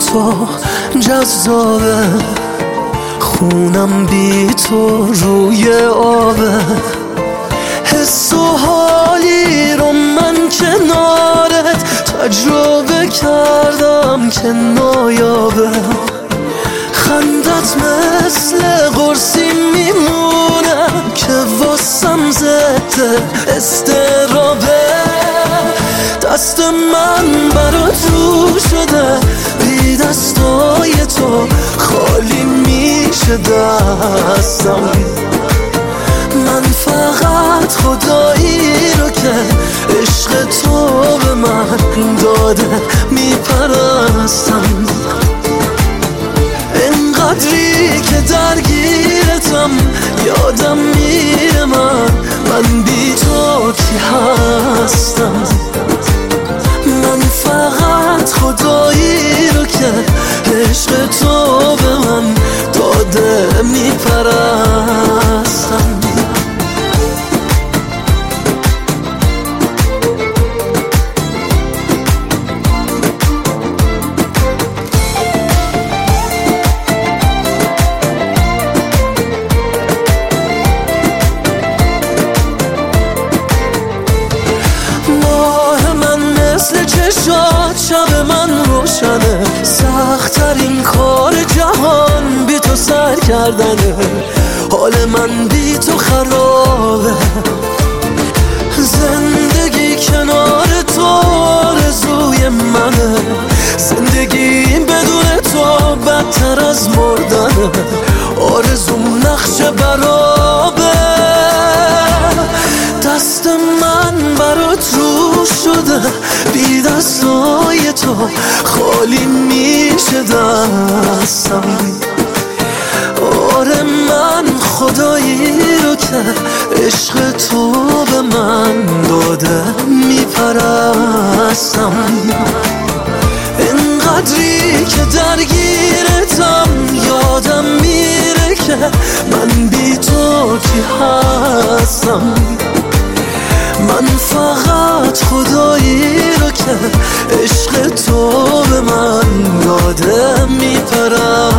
تو جذابه، خونم بی تو روی آبه. حس و حالی رو من کنارت تجربه کردم که نایابه. خندت مثل قرصی میمونه که واسم ضد استرابه. دست من برات رو شده، بی دستای تو خالی میشه دستم. من فقط خدایی رو که عشق تو به من داده میپرستم. اینقدری که درگیرتم یادم میره من بی تو کی هستم. من فقط خدایی رو که عشق تو به من داده میپرستم. چشات شب من روشنه، سخت‌ترین کار جهان بی تو سر کردنه. حال من بی تو خرابه، زندگی کنار تو آرزوی منه. زندگی بدون تو بدتر از مردنه، آرزوم نقش برابه. دست من برات رو شده، بی دستای تو خالی میشه دستم. آره من خدایی رو که عشق تو به من داده میپرستم. اینقدری که درگیرتم یادم میره که من بی تو کی هستم. من فقط خدایی رو که عشق تو به من داده میپرستم.